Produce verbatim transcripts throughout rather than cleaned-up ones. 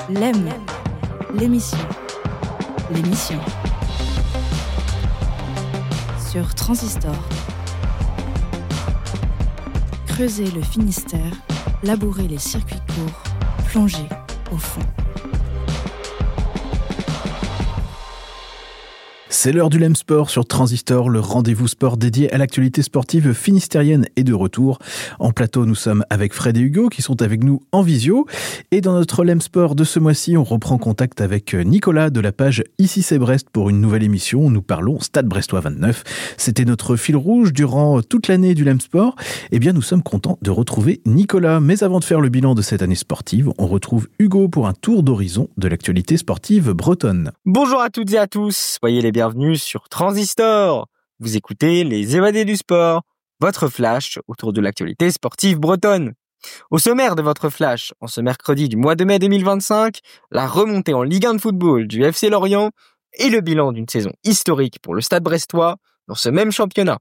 L'M, l'émission, l'émission. Sur Transistor. Creuser le Finistère, labourer les circuits courts, plonger au fond. C'est l'heure du L E M Sport sur Transistor, le rendez-vous sport dédié à l'actualité sportive finistérienne est de retour. En plateau, nous sommes avec Fred et Hugo qui sont avec nous en visio. Et dans notre L E M Sport de ce mois-ci, on reprend contact avec Nicolas de la page Ici c'est Brest pour une nouvelle émission où nous parlons Stade Brestois vingt-neuf. C'était notre fil rouge durant toute l'année du L E M Sport. Eh bien, nous sommes contents de retrouver Nicolas. Mais avant de faire le bilan de cette année sportive, on retrouve Hugo pour un tour d'horizon de l'actualité sportive bretonne. Bonjour à toutes et à tous, soyez les bienvenus sur Transistor. Vous écoutez Les Évadés du Sport, votre flash autour de l'actualité sportive bretonne. Au sommaire de votre flash, en ce mercredi du mois de mai deux mille vingt-cinq, la remontée en Ligue un de football du F C Lorient et le bilan d'une saison historique pour le Stade Brestois dans ce même championnat.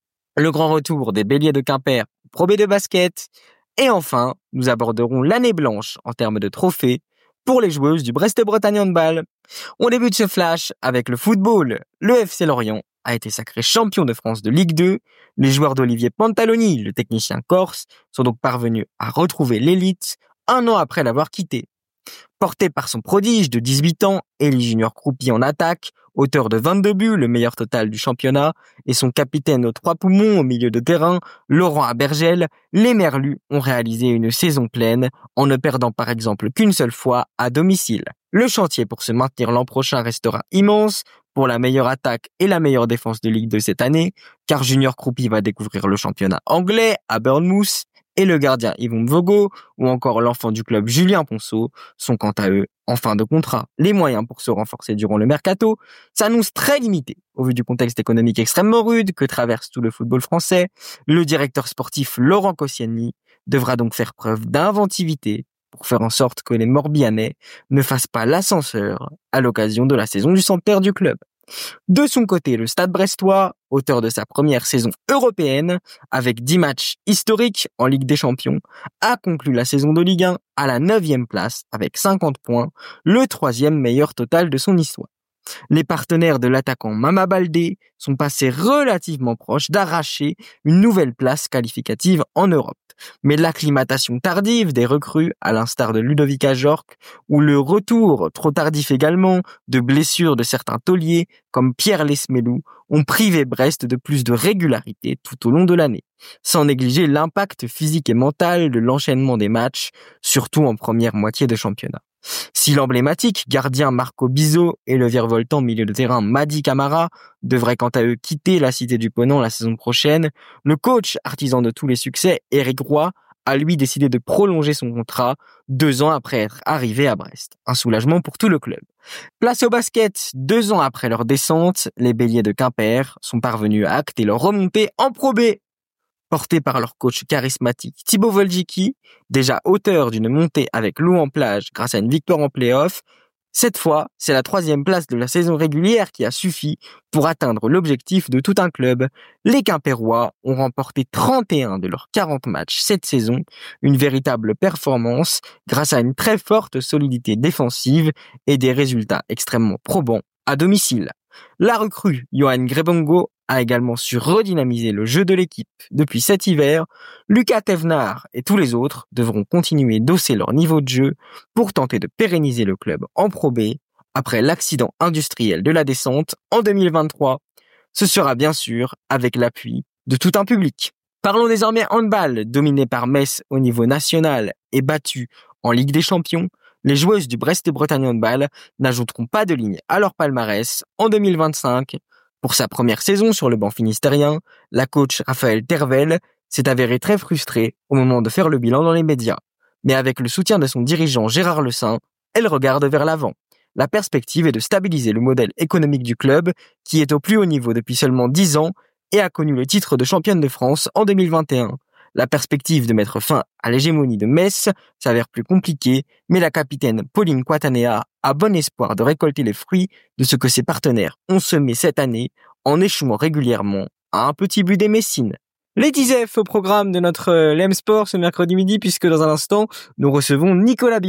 Le grand retour des Béliers de Quimper au Pro B de basket. Et enfin, nous aborderons l'année blanche en termes de trophées pour les joueuses du Brest-Bretagne Handball. On débute ce flash avec le football. Le F C Lorient a été sacré champion de France de Ligue deux. Les joueurs d'Olivier Pantaloni, le technicien corse, sont donc parvenus à retrouver l'élite un an après l'avoir quitté. Porté par son prodige de dix-huit ans, Elie Junior Croupi en attaque, auteur de vingt-deux buts, le meilleur total du championnat, et son capitaine aux trois poumons au milieu de terrain, Laurent Abergel, les Merlus ont réalisé une saison pleine, en ne perdant par exemple qu'une seule fois à domicile. Le chantier pour se maintenir l'an prochain restera immense pour la meilleure attaque et la meilleure défense de Ligue deux cette année, car Junior Croupi va découvrir le championnat anglais à Bournemouth, et le gardien Yvon Mvogo, ou encore l'enfant du club Julien Ponceau, sont quant à eux en fin de contrat. Les moyens pour se renforcer durant le mercato s'annoncent très limités. Au vu du contexte économique extrêmement rude que traverse tout le football français, le directeur sportif Laurent Koscielny devra donc faire preuve d'inventivité pour faire en sorte que les Morbihanais ne fassent pas l'ascenseur à l'occasion de la saison du centenaire du club. De son côté, le Stade Brestois, auteur de sa première saison européenne, avec dix matchs historiques en Ligue des Champions, a conclu la saison de Ligue un à la neuvième place avec cinquante points, le troisième meilleur total de son histoire. Les partenaires de l'attaquant Mama Baldé sont passés relativement proches d'arracher une nouvelle place qualificative en Europe. Mais l'acclimatation tardive des recrues, à l'instar de Ludovica Jorque, ou le retour, trop tardif également, de blessures de certains tauliers, comme Pierre Lesmelou, ont privé Brest de plus de régularité tout au long de l'année, sans négliger l'impact physique et mental de l'enchaînement des matchs, surtout en première moitié de championnat. Si l'emblématique gardien Marco Bizot et le virevoltant milieu de terrain Madi Camara devraient quant à eux quitter la Cité du Ponant la saison prochaine, le coach artisan de tous les succès, Éric Roy, a lui décidé de prolonger son contrat deux ans après être arrivé à Brest. Un soulagement pour tout le club. Place au basket, deux ans après leur descente, les Béliers de Quimper sont parvenus à acter leur remontée en Pro B. Portés par leur coach charismatique Thibaut Voldjiki, déjà auteur d'une montée avec Loup en plage grâce à une victoire en play-off, cette fois, c'est la troisième place de la saison régulière qui a suffi pour atteindre l'objectif de tout un club. Les Quimpérois ont remporté trente et un de leurs quarante matchs cette saison, une véritable performance grâce à une très forte solidité défensive et des résultats extrêmement probants à domicile. La recrue Johan Grebongo a également su redynamiser le jeu de l'équipe. Depuis cet hiver, Lucas Thévenard et tous les autres devront continuer d'hausser leur niveau de jeu pour tenter de pérenniser le club en Pro B après l'accident industriel de la descente en deux mille vingt-trois. Ce sera bien sûr avec l'appui de tout un public. Parlons désormais handball, dominé par Metz au niveau national et battu en Ligue des Champions. Les joueuses du Brest-Bretagne Handball n'ajouteront pas de ligne à leur palmarès en deux mille vingt-cinq. Pour sa première saison sur le banc finistérien, la coach Raphaël Tervel s'est avérée très frustrée au moment de faire le bilan dans les médias. Mais avec le soutien de son dirigeant Gérard Lesaint, elle regarde vers l'avant. La perspective est de stabiliser le modèle économique du club, qui est au plus haut niveau depuis seulement dix ans et a connu le titre de championne de France en deux mille vingt et un. La perspective de mettre fin à l'hégémonie de Metz s'avère plus compliquée, mais la capitaine Pauline Quatanea a bon espoir de récolter les fruits de ce que ses partenaires ont semé cette année en échouant régulièrement à un petit but des Messines. Les T F au programme de notre L E M Sport ce mercredi midi, puisque dans un instant, nous recevons Nicolas Bihan.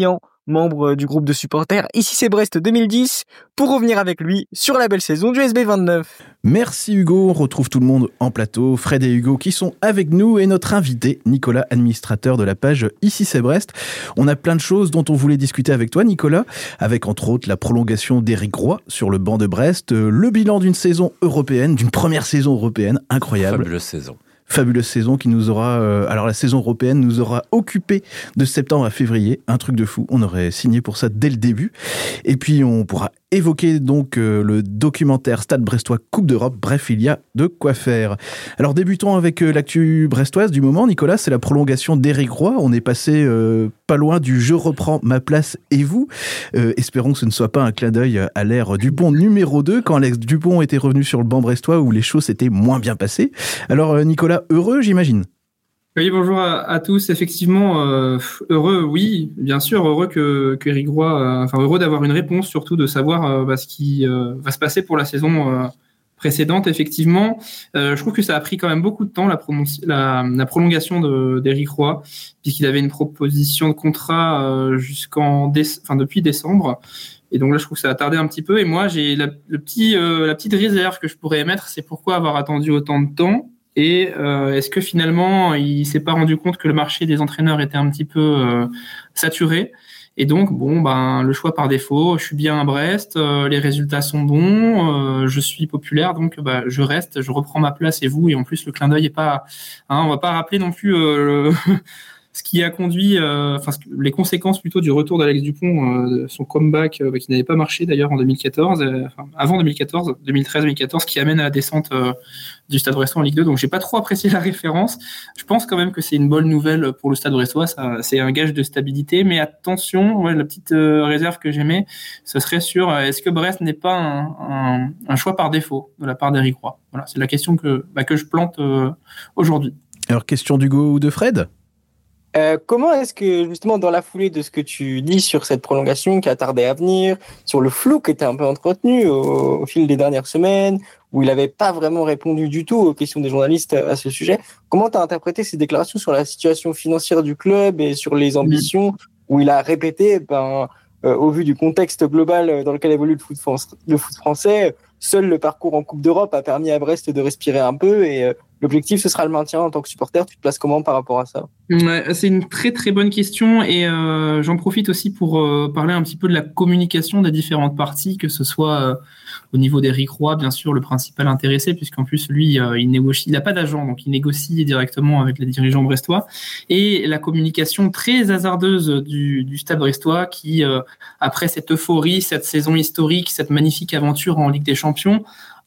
membre du groupe de supporters Ici c'est Brest deux mille dix, pour revenir avec lui sur la belle saison du S B vingt-neuf. Merci Hugo, on retrouve tout le monde en plateau, Fred et Hugo qui sont avec nous et notre invité Nicolas, administrateur de la page Ici c'est Brest. On a plein de choses dont on voulait discuter avec toi Nicolas, avec entre autres la prolongation d'Éric Roy sur le banc de Brest, le bilan d'une saison européenne, d'une première saison européenne incroyable. Fabuleuse saison. Fabuleuse saison qui nous aura... Euh, alors la saison européenne nous aura occupé de septembre à février. Un truc de fou. On aurait signé pour ça dès le début. Et puis on pourra évoquer donc euh, le documentaire Stade Brestois Coupe d'Europe. Bref, il y a de quoi faire. Alors débutons avec euh, l'actu brestoise du moment. Nicolas, c'est la prolongation d'Éric Roy. On est passé euh, pas loin du « je reprends ma place et vous ». Euh, espérons que ce ne soit pas un clin d'œil à l'ère Dupont numéro deux, quand Alex Dupont était revenu sur le banc brestois où les choses s'étaient moins bien passées. Alors euh, Nicolas, heureux j'imagine? Oui, bonjour à, à tous. Effectivement, euh, heureux, oui, bien sûr, heureux que, que Éric Roy, euh, enfin heureux d'avoir une réponse, surtout de savoir euh, bah, ce qui euh, va se passer pour la saison euh, précédente. Effectivement, euh, je trouve que ça a pris quand même beaucoup de temps la, prononci- la, la prolongation de, d'Éric Roy, puisqu'il avait une proposition de contrat euh, jusqu'en, déce- enfin depuis décembre. Et donc là, je trouve que ça a tardé un petit peu. Et moi, j'ai la, le petit, euh, la petite réserve que je pourrais émettre, c'est pourquoi avoir attendu autant de temps. Et euh, est-ce que finalement, il s'est pas rendu compte que le marché des entraîneurs était un petit peu euh, saturé? Et donc, bon, ben, le choix par défaut, je suis bien à Brest, euh, les résultats sont bons, euh, je suis populaire, donc bah, je reste, je reprends ma place et vous. Et en plus, le clin d'œil est pas... Hein, on va pas rappeler non plus... Euh, le ce qui a conduit, euh, enfin les conséquences plutôt du retour d'Alex Dupont, euh, son comeback euh, qui n'avait pas marché d'ailleurs en deux mille quatorze, euh, enfin, avant deux mille quatorze, deux mille treize deux mille quatorze, qui amène à la descente euh, du Stade Brestois en Ligue deux. Donc j'ai pas trop apprécié la référence. Je pense quand même que c'est une bonne nouvelle pour le Stade Brestois. Ça, c'est un gage de stabilité, mais attention, ouais, la petite euh, réserve que j'aimais, ce serait sur euh, est-ce que Brest n'est pas un, un, un choix par défaut de la part d'Éric Roy. Voilà, c'est la question que bah, que je plante euh, aujourd'hui. Alors question d'Hugo ou de Fred? Euh, comment est-ce que, justement, dans la foulée de ce que tu dis sur cette prolongation qui a tardé à venir, sur le flou qui était un peu entretenu au, au fil des dernières semaines, où il n'avait pas vraiment répondu du tout aux questions des journalistes à ce sujet, comment tu as interprété ces déclarations sur la situation financière du club et sur les ambitions, où il a répété, ben, euh, au vu du contexte global dans lequel évolue le foot, France, le foot français, seul le parcours en Coupe d'Europe a permis à Brest de respirer un peu et euh, l'objectif, ce sera le maintien en tant que supporter. Tu te places comment par rapport à ça? Ouais, c'est une très très bonne question et euh, j'en profite aussi pour euh, parler un petit peu de la communication des différentes parties, que ce soit euh, au niveau d'Éric Roy, bien sûr, le principal intéressé, puisqu'en plus, lui, euh, il négocie, il n'a pas d'agent, donc il négocie directement avec les dirigeants brestois, et la communication très hasardeuse du, du Stade brestois qui, euh, après cette euphorie, cette saison historique, cette magnifique aventure en Ligue des Champions,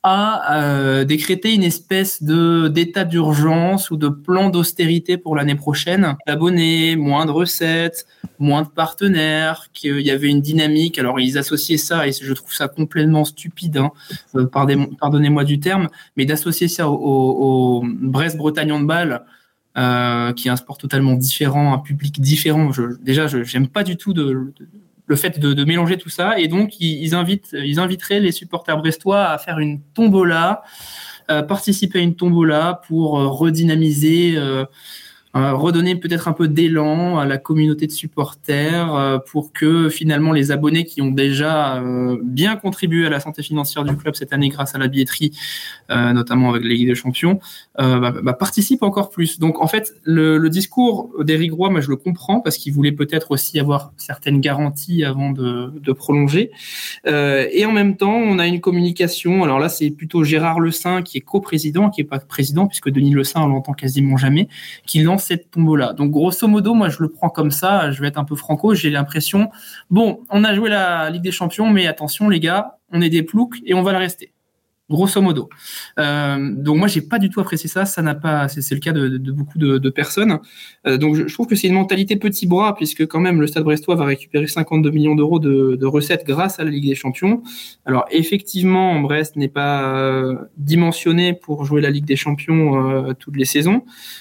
a euh, décrété une espèce de d'état d'urgence ou de plan d'austérité pour l'année prochaine. D'abonnés, moins de recettes, moins de partenaires, qu'il y avait une dynamique. Alors ils associaient ça, et je trouve ça complètement stupide, hein, euh, pardonnez-moi du terme, mais d'associer ça au, au, au Brest-Bretagne Handball, euh, qui est un sport totalement différent, un public différent. Je, déjà, je j'aime pas du tout de, de le fait de, de mélanger tout ça, et donc ils, ils invitent, ils inviteraient les supporters brestois à faire une tombola, euh, participer à une tombola pour euh, redynamiser, euh, euh, redonner peut-être un peu d'élan à la communauté de supporters, euh, pour que finalement les abonnés qui ont déjà euh, bien contribué à la santé financière du club cette année grâce à la billetterie, euh, notamment avec les Ligues des Champions, euh, bah, bah, participent encore plus. Donc en fait, le, le discours d'Éric Roy, moi je le comprends, parce qu'il voulait peut-être aussi avoir certaines garanties avant de, de prolonger. Euh, et en même temps, on a une communication. Alors là, c'est plutôt Gérard Le Saint qui est coprésident, qui est pas président, puisque Denis Le Saint, on l'entend quasiment jamais, qui lance cette tombola. Donc grosso modo, moi je le prends comme ça, je vais être un peu franco, j'ai l'impression, bon, on a joué la Ligue des Champions, mais attention les gars, on est des ploucs et on va le rester. Grosso modo. Euh, donc moi j'ai pas du tout apprécié ça, ça n'a pas, c'est, c'est le cas de, de, de beaucoup de, de personnes. Euh, donc je, je trouve que c'est une mentalité petit bras, puisque quand même le Stade Brestois va récupérer cinquante-deux millions d'euros de, de recettes grâce à la Ligue des Champions. Alors effectivement, Brest n'est pas euh, dimensionné pour jouer la Ligue des Champions euh, toutes les saisons,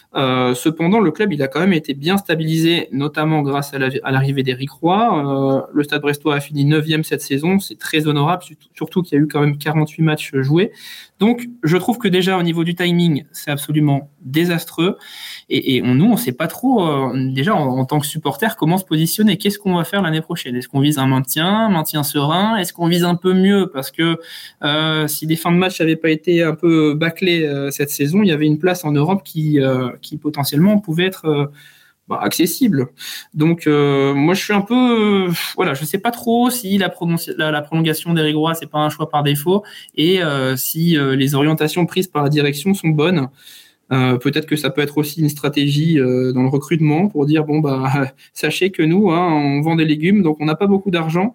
Euh, cependant, le club, il a quand même été bien stabilisé, notamment grâce à, la, à l'arrivée d'Éric Roy. Euh, le Stade Brestois a fini neuvième cette saison, c'est très honorable, surtout qu'il y a eu quand même quarante-huit matchs joués. Donc, je trouve que déjà au niveau du timing, c'est absolument désastreux. Et, et on, nous, on ne sait pas trop, euh, déjà en, en tant que supporter, comment se positionner. Qu'est-ce qu'on va faire l'année prochaine ? Est-ce qu'on vise un maintien, un maintien serein ? Est-ce qu'on vise un peu mieux ? Parce que euh, si les fins de match n'avaient pas été un peu bâclées euh, cette saison, il y avait une place en Europe qui, euh, qui potentiellement pouvait être euh, bah, accessible. Donc, euh, moi, je suis un peu... Euh, voilà, je ne sais pas trop si la, prononci- la, la prolongation d'Éric Roy, ce n'est pas un choix par défaut, et euh, si euh, les orientations prises par la direction sont bonnes. Euh, peut-être que ça peut être aussi une stratégie euh, dans le recrutement pour dire bon bah sachez que nous hein, on vend des légumes donc on n'a pas beaucoup d'argent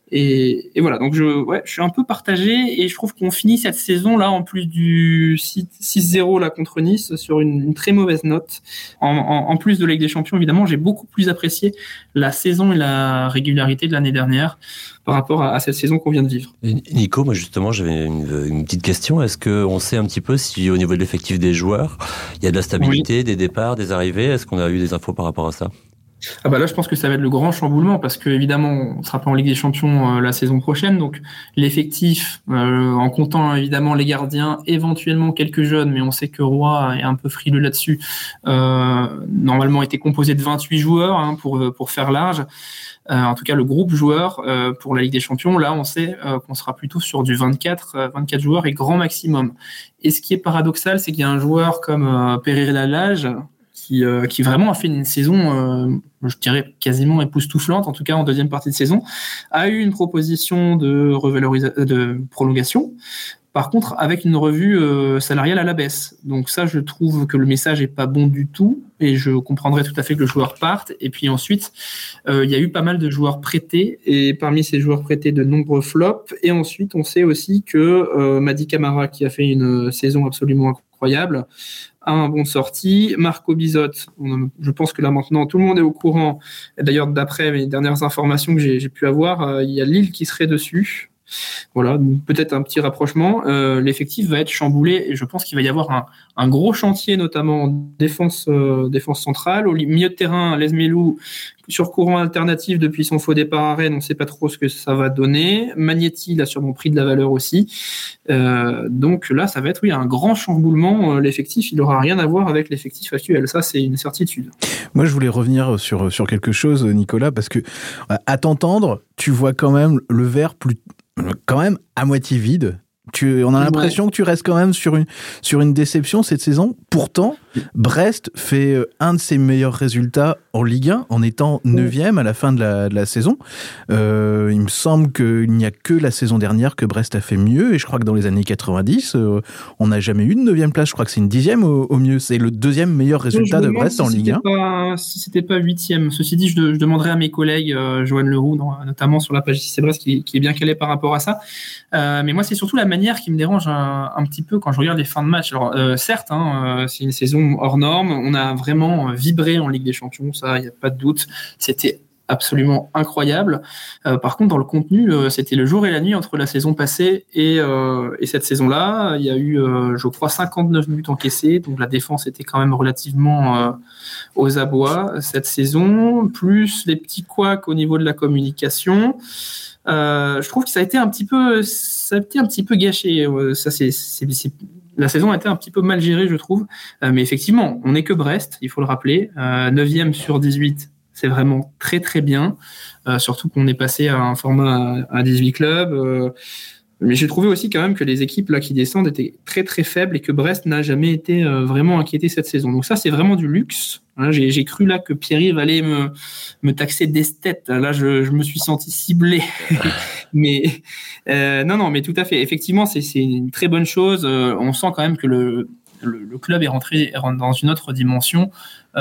et, et voilà donc je ouais je suis un peu partagé et je trouve qu'on finit cette saison là en plus du six zéro là contre Nice sur une, une très mauvaise note en, en, en plus de Ligue des Champions évidemment j'ai beaucoup plus apprécié la saison et la régularité de l'année dernière par rapport à, à cette saison qu'on vient de vivre. Et Nico, moi justement j'avais une, une petite question, est-ce qu'on sait un petit peu si au niveau de l'effectif des joueurs il y a de la stabilité, oui. Des départs, des arrivées, est-ce qu'on a eu des infos par rapport à ça ? Ah bah là, je pense que ça va être le grand chamboulement parce que évidemment, on sera pas en Ligue des Champions euh, la saison prochaine, donc l'effectif, euh, en comptant évidemment les gardiens, éventuellement quelques jeunes, mais on sait que Roy est un peu frileux là-dessus. Euh, normalement, était composé de vingt-huit joueurs hein, pour pour faire large. Euh, en tout cas, le groupe joueur euh, pour la Ligue des Champions, là, on sait euh, qu'on sera plutôt sur du vingt-quatre, euh, vingt-quatre joueurs et grand maximum. Et ce qui est paradoxal, c'est qu'il y a un joueur comme euh, Pereira Lage qui, euh, qui vraiment a fait une saison, euh, je dirais quasiment époustouflante, en tout cas en deuxième partie de saison, a eu une proposition de revalorisation, de prolongation. Par contre, avec une revue euh, salariale à la baisse. Donc ça, je trouve que le message est pas bon du tout, et je comprendrais tout à fait que le joueur parte. Et puis ensuite, euh, il y a eu pas mal de joueurs prêtés, et parmi ces joueurs prêtés, de nombreux flops. Et ensuite, on sait aussi que euh, Mady Camara, qui a fait une saison absolument incroyable, a un bon sorti. Marco Bizotte, je pense que là maintenant, tout le monde est au courant. Et d'ailleurs, d'après mes dernières informations que j'ai, j'ai pu avoir, euh, il y a Lille qui serait dessus. Voilà, peut-être un petit rapprochement. Euh, l'effectif va être chamboulé et je pense qu'il va y avoir un, un gros chantier, notamment en défense, euh, défense centrale. Au milieu de terrain, Les Melou, sur courant alternatif depuis son faux départ à Rennes, on ne sait pas trop ce que ça va donner. Magnetti, il a sûrement pris de la valeur aussi. Euh, donc là, ça va être oui, un grand chamboulement. L'effectif, il n'aura rien à voir avec l'effectif actuel. Ça, c'est une certitude. Moi, je voulais revenir sur, sur quelque chose, Nicolas, parce que à t'entendre, tu vois quand même le verre plus... quand même à moitié vide. Tu, on a l'impression que tu restes quand même sur une, sur une déception cette saison. Pourtant, Brest fait un de ses meilleurs résultats en Ligue un en étant neuvième à la fin de la, de la saison. Euh, il me semble qu'il n'y a que la saison dernière que Brest a fait mieux et je crois que dans les années quatre-vingt-dix, euh, on n'a jamais eu de neuvième place. Je crois que c'est une dixième au, au mieux. C'est le deuxième meilleur résultat de Brest si en Ligue un. Pas, si c'était pas huitième. Ceci dit, je, je demanderai à mes collègues, euh, Joanne Leroux, dans, notamment sur la page J C Brest, qui, qui est bien calée par rapport à ça. Euh, mais moi, c'est surtout la manière qui me dérange un, un petit peu quand je regarde les fins de match. Alors, euh, certes, hein, euh, c'est une saison hors norme. On a vraiment vibré en Ligue des Champions, ça, il n'y a pas de doute. C'était absolument incroyable. Euh, par contre, dans le contenu, euh, c'était le jour et la nuit entre la saison passée et, euh, et cette saison-là. Il y a eu, euh, je crois, cinquante-neuf buts encaissés. Donc, la défense était quand même relativement euh, aux abois cette saison. Plus les petits couacs au niveau de la communication. Euh, je trouve que ça a été un petit peu, ça a été un petit peu gâché. Ça, c'est, c'est, c'est, la saison a été un petit peu mal gérée, je trouve. Euh, mais effectivement, on n'est que Brest, il faut le rappeler. Euh, neuvième sur dix-huit, c'est vraiment très très bien. Euh, surtout qu'on est passé à un format à dix-huit clubs. Euh, mais j'ai trouvé aussi quand même que les équipes là qui descendent étaient très très faibles et que Brest n'a jamais été euh, vraiment inquiété cette saison. Donc ça, c'est vraiment du luxe. Hein, j'ai, j'ai cru là que Pierre-Yves allait me, me taxer d'esthète. Là, je, je me suis senti ciblé. mais euh, non, non, mais tout à fait. Effectivement, c'est, c'est une très bonne chose. Euh, on sent quand même que le, le, le club est rentré dans une autre dimension.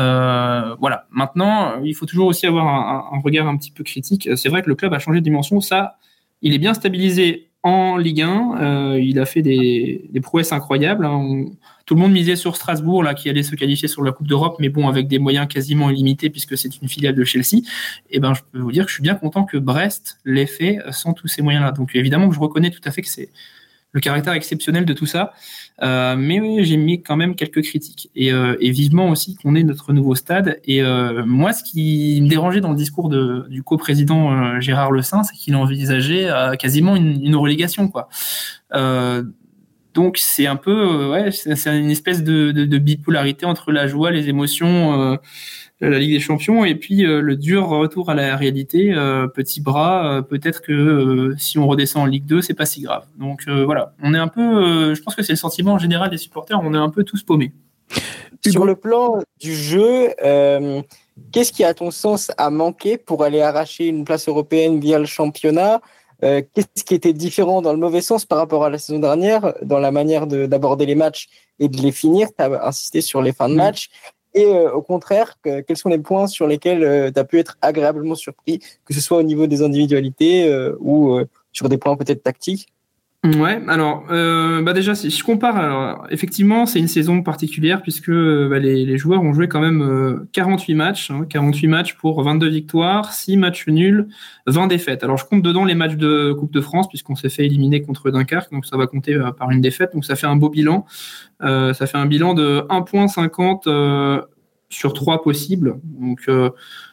Euh, voilà. Maintenant, il faut toujours aussi avoir un, un, un regard un petit peu critique. C'est vrai que le club a changé de dimension. Ça, il est bien stabilisé en Ligue un. Euh, il a fait des, des prouesses incroyables. Hein. On, tout le monde misait sur Strasbourg, là, qui allait se qualifier sur la Coupe d'Europe, mais bon, avec des moyens quasiment illimités, puisque c'est une filiale de Chelsea. Et ben, je peux vous dire que je suis bien content que Brest l'ait fait sans tous ces moyens-là. Donc, évidemment, que je reconnais tout à fait que c'est, le caractère exceptionnel de tout ça. Euh, mais oui, j'ai mis quand même quelques critiques. Et, euh, et vivement aussi qu'on ait notre nouveau stade. Et euh, moi, ce qui me dérangeait dans le discours de, du coprésident euh, Gérard Le Saint, c'est qu'il envisageait euh, quasiment une, une relégation, quoi. Euh, donc c'est un peu, euh, ouais, c'est, c'est une espèce de, de, de bipolarité entre la joie, les émotions, euh, la Ligue des Champions, et puis euh, le dur retour à la réalité. Euh, petit bras, euh, peut-être que euh, si on redescend en Ligue deux, c'est pas si grave. Donc euh, voilà, on est un peu, euh, je pense que c'est le sentiment général des supporters, on est un peu tous paumés. Sur le plan du jeu, euh, qu'est-ce qui, à ton sens, a manqué pour aller arracher une place européenne via le championnat ? Euh, qu'est-ce qui était différent dans le mauvais sens par rapport à la saison dernière, dans la manière de, d'aborder les matchs et de les finir ? Tu as insisté sur les fins de match. Et euh, au contraire, que, quels sont les points sur lesquels euh, tu as pu être agréablement surpris, que ce soit au niveau des individualités euh, ou euh, sur des points peut-être tactiques ? Ouais, alors euh, bah déjà si je compare, alors effectivement c'est une saison particulière puisque bah, les, les joueurs ont joué quand même euh, quarante-huit matchs, hein, quarante-huit matchs pour vingt-deux victoires, six matchs nuls, vingt défaites. Alors je compte dedans les matchs de Coupe de France puisqu'on s'est fait éliminer contre Dunkerque, donc ça va compter euh, par une défaite, donc ça fait un beau bilan. Euh, ça fait un bilan de un virgule cinquante euh, sur trois possibles, donc euh,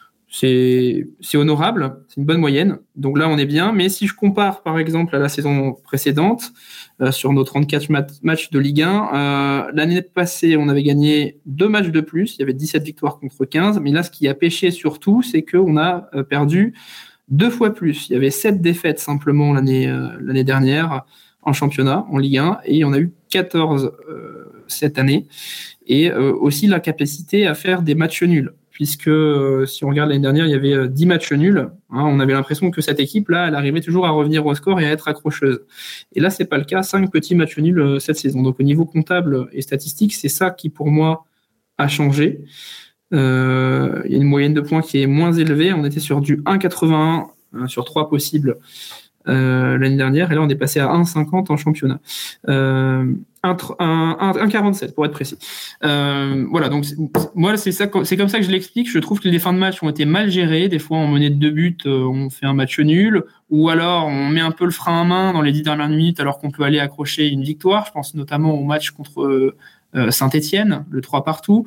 C'est, c'est honorable, c'est une bonne moyenne. Donc là, on est bien. Mais si je compare, par exemple, à la saison précédente, euh, sur nos trente-quatre mat- matchs de Ligue un, euh, l'année passée, on avait gagné deux matchs de plus. Il y avait dix-sept victoires contre quinze. Mais là, ce qui a pêché surtout, c'est qu'on a euh, perdu deux fois plus. Il y avait sept défaites simplement l'année, euh, l'année dernière en championnat, en Ligue un. Et on a eu quatorze euh, cette année. Et euh, aussi la capacité à faire des matchs nuls. Puisque euh, si on regarde l'année dernière, il y avait euh, dix matchs nuls. Hein, on avait l'impression que cette équipe-là, elle arrivait toujours à revenir au score et à être accrocheuse. Et là, c'est pas le cas. cinq petits matchs nuls euh, cette saison. Donc au niveau comptable et statistique, c'est ça qui pour moi a changé. Euh, il y a une moyenne de points qui est moins élevée. On était sur du un virgule quatre-vingt-un hein, sur trois possibles euh, l'année dernière. Et là, on est passé à un virgule cinquante en championnat. Euh, un virgule quarante-sept pour être précis. Euh, voilà, donc c'est, moi c'est ça, c'est comme ça que je l'explique. Je trouve que les fins de match ont été mal gérées. Des fois, on menait de deux buts, euh, on fait un match nul, ou alors on met un peu le frein à main dans les dix dernières minutes, alors qu'on peut aller accrocher une victoire. Je pense notamment au match contre euh, Saint-Étienne, le trois partout.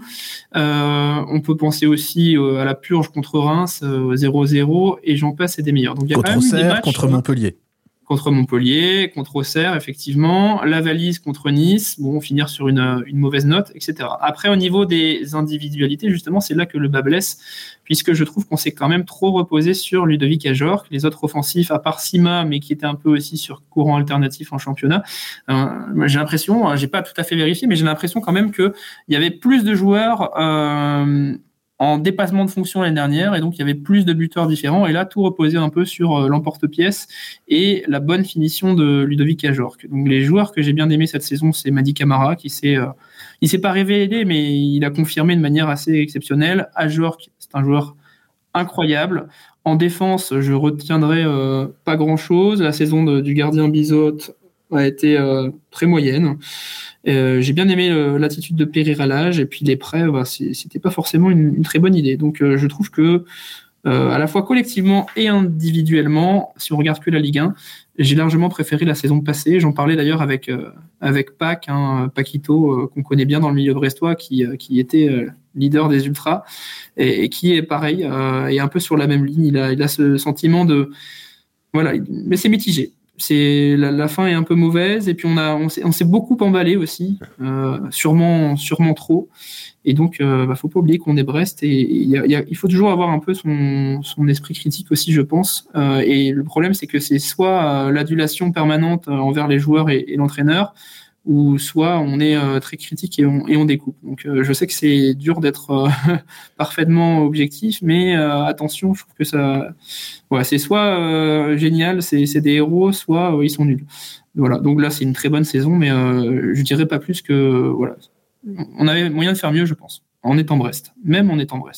Euh, on peut penser aussi euh, à la purge contre Reims, euh, zéro zéro, et j'en passe et des meilleurs. Donc il y a contre quand même Auxerre, des matchs, contre Montpellier. Contre Montpellier, contre Auxerre, effectivement, la valise contre Nice, bon, finir sur une, une mauvaise note, et cetera. Après, au niveau des individualités, justement, c'est là que le bas blesse, puisque je trouve qu'on s'est quand même trop reposé sur Ludovic Ajorc. Les autres offensifs, à part Sima, mais qui était un peu aussi sur courant alternatif en championnat, euh, j'ai l'impression, j'ai pas tout à fait vérifié, mais j'ai l'impression quand même qu'il y avait plus de joueurs euh, en dépassement de fonction l'année dernière, et donc il y avait plus de buteurs différents, et là tout reposait un peu sur euh, l'emporte-pièce et la bonne finition de Ludovic Ajorc. Donc les joueurs que j'ai bien aimés cette saison, c'est Mady Camara, qui s'est, euh, il s'est pas révélé, mais il a confirmé de manière assez exceptionnelle. Ajorc, c'est un joueur incroyable. En défense, je retiendrai euh, pas grand-chose. La saison de, du gardien Bizot a été euh, très moyenne. Euh, j'ai bien aimé euh, l'attitude de Pereira Lage, et puis les prêts, bah, c'est, c'était pas forcément une, une très bonne idée. Donc euh, je trouve que euh, à la fois collectivement et individuellement, si on regarde que la Ligue un, j'ai largement préféré la saison passée. J'en parlais d'ailleurs avec euh, avec Pac, hein, Paquito, euh, qu'on connaît bien dans le milieu brestois, qui euh, qui était euh, leader des Ultras, et, et qui est pareil, euh, est un peu sur la même ligne. Il a il a ce sentiment de voilà, mais c'est mitigé. C'est la, la fin est un peu mauvaise, et puis on a on s'est, on s'est beaucoup emballé aussi, euh, sûrement sûrement trop, et donc euh, bah, faut pas oublier qu'on est Brest, et y a, y a, il faut toujours avoir un peu son son esprit critique aussi, je pense, euh, et le problème c'est que c'est soit euh, l'adulation permanente envers les joueurs et, et l'entraîneur, ou soit on est euh, très critique et on, et on découpe. Donc euh, je sais que c'est dur d'être euh, parfaitement objectif, mais euh, attention, je trouve que ça, ouais, c'est soit euh, génial, c'est, c'est des héros, soit euh, ils sont nuls. Voilà. Donc là c'est une très bonne saison, mais euh, je dirais pas plus que voilà. On avait moyen de faire mieux, je pense, en étant Brest, même en étant Brest.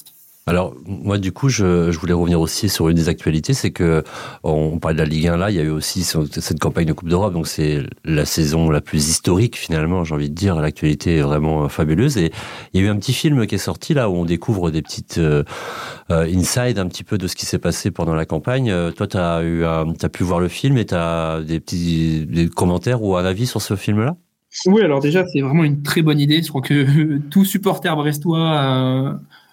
Alors, moi, du coup, je, je voulais revenir aussi sur une des actualités, c'est que, on parle de la Ligue un là, il y a eu aussi cette campagne de Coupe d'Europe, donc c'est la saison la plus historique, finalement, j'ai envie de dire. L'actualité est vraiment fabuleuse. Et il y a eu un petit film qui est sorti, là, où on découvre des petites euh, inside un petit peu de ce qui s'est passé pendant la campagne. Euh, toi, t'as eu un, t'as pu voir le film et t'as des petits des commentaires ou un avis sur ce film-là? Oui, alors déjà, c'est vraiment une très bonne idée. Je crois que tout supporter brestois euh,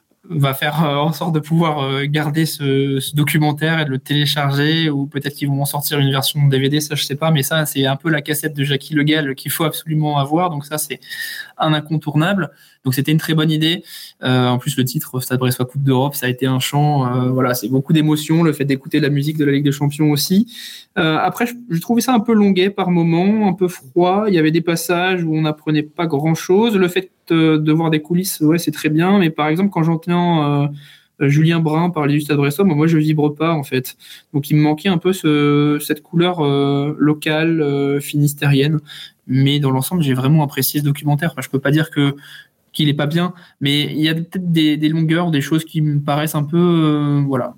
va faire euh, en sorte de pouvoir euh, garder ce, ce documentaire et de le télécharger, ou peut-être qu'ils vont en sortir une version D V D, ça je sais pas, mais ça c'est un peu la cassette de Jackie Le Gall qu'il faut absolument avoir, donc ça c'est un incontournable. Donc c'était une très bonne idée. Euh, en plus le titre Stade Brestois Coupe d'Europe, ça a été un chant, euh, voilà, c'est beaucoup d'émotions, le fait d'écouter la musique de la Ligue des Champions aussi. Euh, après je, je trouvais ça un peu longuet par moments, un peu froid, il y avait des passages où on n'apprenait pas grand chose. Le fait de, de voir des coulisses, ouais c'est très bien, mais par exemple quand j'entends euh, Julien Brun parler du Stade Brestois, moi je vibre pas en fait. Donc il me manquait un peu ce, cette couleur euh, locale, euh, finistérienne. Mais dans l'ensemble, j'ai vraiment apprécié ce documentaire. Enfin, je peux pas dire que qu'il est pas bien, mais il y a peut-être des, des longueurs, des choses qui me paraissent un peu, euh, voilà,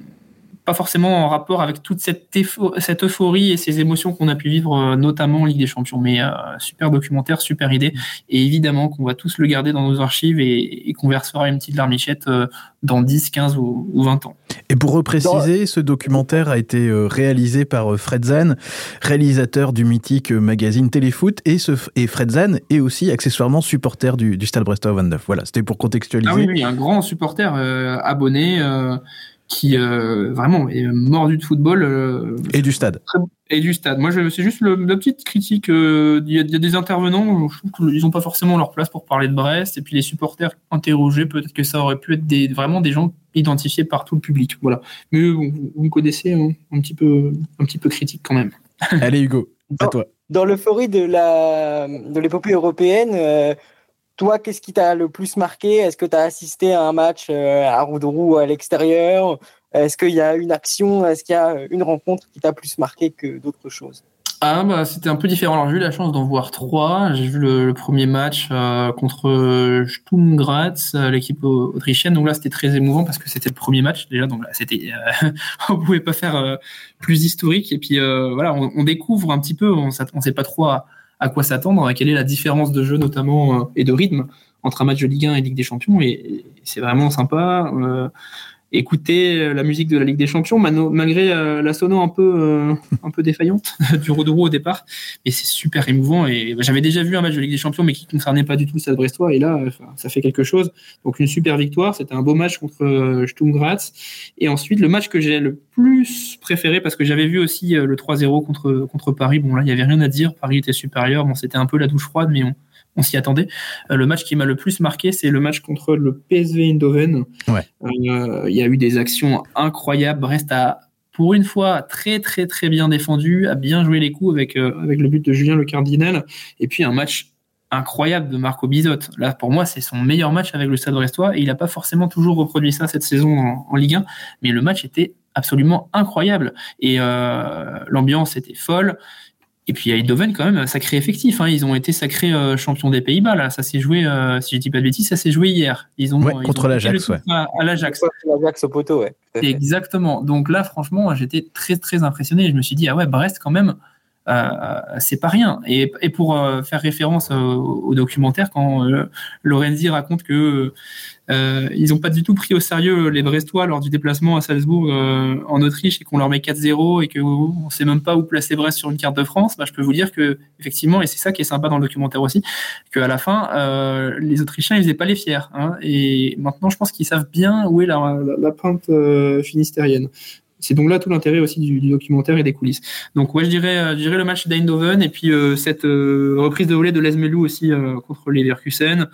pas forcément en rapport avec toute cette, effo- cette euphorie et ces émotions qu'on a pu vivre, euh, notamment en Ligue des Champions. Mais euh, super documentaire, super idée, et évidemment qu'on va tous le garder dans nos archives et, et qu'on versera une petite larmichette euh, dans dix, quinze ou, ou vingt ans. Et pour repréciser, ce documentaire a été réalisé par Fred Zahn, réalisateur du mythique magazine Téléfoot, et, ce, et Fred Zahn est aussi accessoirement supporter du, du Stade Brestois vingt-neuf. Voilà, c'était pour contextualiser. Ah oui, oui, un grand supporter euh, abonné euh, qui euh, vraiment est mordu de football. Euh, et du stade. Et du stade. Moi, je, c'est juste le, la petite critique. Euh, il, y a, il y a des intervenants, je trouve qu'ils n'ont pas forcément leur place pour parler de Brest. Et puis les supporters interrogés, peut-être que ça aurait pu être des, vraiment des gens identifiés par tout le public. Voilà. Mais bon, vous, vous me connaissez, hein, un petit peu, un petit peu critique quand même. Allez Hugo, à toi. Dans, dans l'euphorie de la de l'épopée européenne, euh, toi, qu'est-ce qui t'a le plus marqué? Est-ce que tu as assisté à un match euh, à Roudroux à l'extérieur? Est-ce qu'il y a une action, est-ce qu'il y a une rencontre qui t'a plus marqué que d'autres choses? Ah bah c'était un peu différent. Alors j'ai eu la chance d'en voir trois. J'ai vu le, le premier match euh, contre Sturm Graz, l'équipe autrichienne. Donc là c'était très émouvant parce que c'était le premier match déjà. Donc là c'était, euh, on pouvait pas faire euh, plus historique. Et puis euh, voilà, on, on découvre un petit peu. On, on sait pas trop à, à quoi s'attendre, quelle est la différence de jeu notamment euh, et de rythme entre un match de Ligue un et Ligue des Champions. Et, et c'est vraiment sympa. Euh, écouter la musique de la Ligue des Champions, malgré euh, la sono un peu, euh, un peu défaillante du Roudroux au départ. Et c'est super émouvant. Et j'avais déjà vu un match de Ligue des Champions, mais qui ne concernait pas du tout le Stade Brestois. Et là, ça fait quelque chose. Donc une super victoire. C'était un beau match contre euh, Sturm Graz. Et ensuite, le match que j'ai le plus préféré, parce que j'avais vu aussi euh, le trois zéro contre, contre Paris. Bon, là, il n'y avait rien à dire. Paris était supérieur. Bon, c'était un peu la douche froide, mais on, on s'y attendait. Euh, le match qui m'a le plus marqué, c'est le match contre le P S V Eindhoven. Ouais. Euh, il y a eu des actions incroyables. Brest a, pour une fois, très très très bien défendu, a bien joué les coups avec euh, avec le but de Julien Le Cardinal. Et puis un match incroyable de Marco Bizot. Là, pour moi, c'est son meilleur match avec le Stade Brestois, et il n'a pas forcément toujours reproduit ça cette saison en, en Ligue un, mais le match était absolument incroyable. Et euh, l'ambiance était folle. Et puis à Eindhoven, quand même, un sacré effectif. Hein. Ils ont été sacrés euh, champions des Pays-Bas. Là, ça s'est joué, euh, si je dis pas de bêtises, ça s'est joué hier. Ils ont ouais, ils contre ont l'Ajax, ouais. À, à l'Ajax. L'Ajax au poteau, ouais. Exactement. Donc là, franchement, j'étais très très impressionné. Je me suis dit, ah ouais, Brest, quand même, euh, c'est pas rien. Et, et pour euh, faire référence euh, au documentaire, quand euh, Lorenzi raconte que euh, ils n'ont pas du tout pris au sérieux les Brestois lors du déplacement à Salzbourg euh, en Autriche, et qu'on leur met quatre zéro et qu'on ne sait même pas où placer Brest sur une carte de France, bah, je peux vous dire que effectivement, et c'est ça qui est sympa dans le documentaire aussi, qu'à la fin, euh, les Autrichiens, ils faisaient pas les fiers. Hein, et maintenant, je pense qu'ils savent bien où est la, la, la pointe euh, finistérienne. C'est donc là tout l'intérêt aussi du, du documentaire et des coulisses. Donc ouais, je dirais, euh, je dirais le match d'Eindhoven, et puis euh, cette euh, reprise de volée de Les Melou aussi euh, contre les Leverkusen.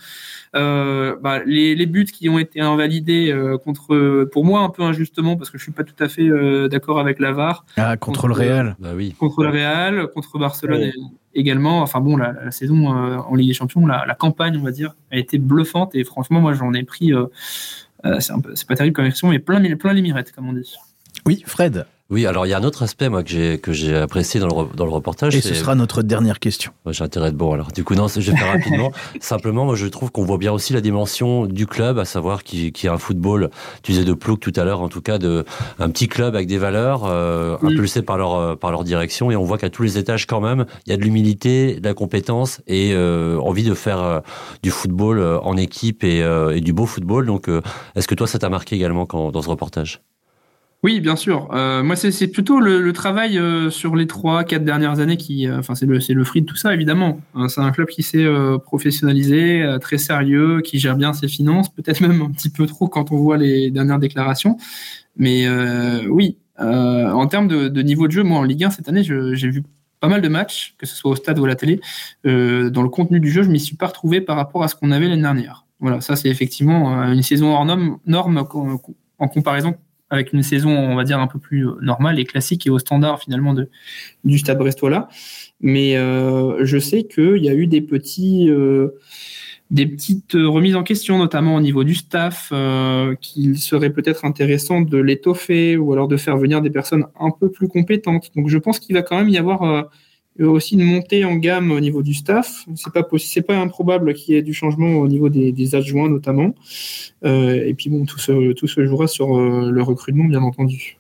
Euh, bah, les, les buts qui ont été invalidés euh, contre, pour moi un peu injustement, parce que je suis pas tout à fait euh, d'accord avec la V A R. Ah, contre, contre le Real. Bah oui. Contre le Real, contre Barcelone oui. également. Enfin bon, la, la saison euh, en Ligue des Champions, la, la campagne, on va dire, a été bluffante, et franchement, moi j'en ai pris, euh, euh, c'est, un peu, c'est pas terrible comme version, mais plein, plein les mirettes, comme on dit. Oui, Fred. Oui, alors il y a un autre aspect moi que j'ai que j'ai apprécié dans le dans le reportage. Et c'est... ce sera notre dernière question. J'ai intérêt de bon alors. Du coup non, je vais faire rapidement. Simplement, moi je trouve qu'on voit bien aussi la dimension du club, à savoir qu'il y a un football. Tu disais de Plouc tout à l'heure, en tout cas de un petit club avec des valeurs euh, mmh. impulsées par leur par leur direction, et on voit qu'à tous les étages quand même, il y a de l'humilité, de la compétence et euh, envie de faire euh, du football euh, en équipe et, euh, et du beau football. Donc, euh, est-ce que toi ça t'a marqué également quand dans ce reportage? Oui, bien sûr. Euh, moi, c'est, c'est plutôt le, le travail euh, sur les trois, quatre dernières années qui, euh, enfin, c'est le, c'est le fruit de tout ça, évidemment. Euh, c'est un club qui s'est euh, professionnalisé, euh, très sérieux, qui gère bien ses finances, peut-être même un petit peu trop quand on voit les dernières déclarations. Mais euh, oui, euh, en termes de, de niveau de jeu, moi, en Ligue un cette année, je, j'ai vu pas mal de matchs, que ce soit au stade ou à la télé. Euh, dans le contenu du jeu, je m'y suis pas retrouvé par rapport à ce qu'on avait l'année dernière. Voilà, ça, c'est effectivement euh, une saison hors norme, norme en comparaison avec une saison, on va dire, un peu plus normale et classique et au standard, finalement, de, du Stade Brestois là. Mais euh, je sais qu'il y a eu des petits, euh, des petites remises en question, notamment au niveau du staff, euh, qu'il serait peut-être intéressant de l'étoffer ou alors de faire venir des personnes un peu plus compétentes. Donc, je pense qu'il va quand même y avoir euh, aussi une montée en gamme au niveau du staff. C'est pas possible, c'est pas improbable qu'il y ait du changement au niveau des, des adjoints notamment. Euh, et puis bon, tout se, tout se jouera sur euh, le recrutement, bien entendu.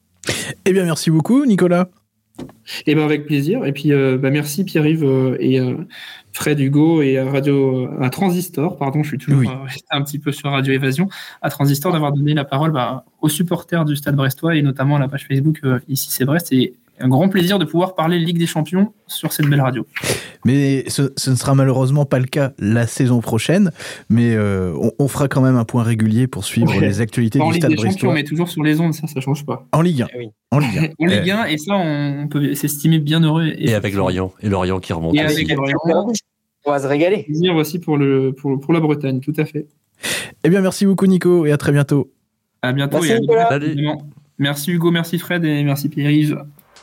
Eh bien, merci beaucoup, Nicolas. Eh ben avec plaisir. Et puis euh, bah, merci Pierre-Yves euh, et euh, Fred, Hugo et à Radio, à Transistor, pardon, je suis toujours oui. euh, resté un petit peu sur Radio Évasion, à Transistor d'avoir donné la parole bah, aux supporters du Stade Brestois et notamment à la page Facebook euh, Ici c'est Brest. Et un grand plaisir de pouvoir parler Ligue des Champions sur cette belle radio. Mais ce, ce ne sera malheureusement pas le cas la saison prochaine, mais euh, on, on fera quand même un point régulier pour suivre ouais. les actualités en du Ligue Stade des Brestois. Champions, mais toujours sur les ondes, ça, ça change pas. En Ligue un. Eh oui. En Ligue un. en Ligue un, et ça, on peut s'estimer bien heureux. Et, et avec Lorient, et Lorient qui remonte. Et aussi. avec Lorient. On va se régaler. Plaisir aussi pour, le, pour, pour la Bretagne, tout à fait. Eh bien, merci beaucoup, Nico, et à très bientôt. À bientôt. Merci, et à Nicolas. Salut. Merci, Hugo, merci, Fred, et merci, Pierre-Yves.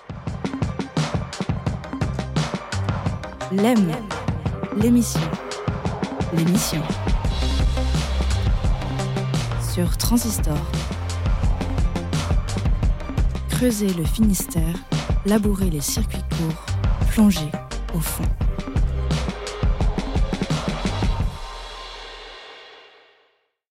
L'E M, l'émission, l'émission sur Transistor. Creuser le Finistère, labourer les circuits courts, plonger au fond.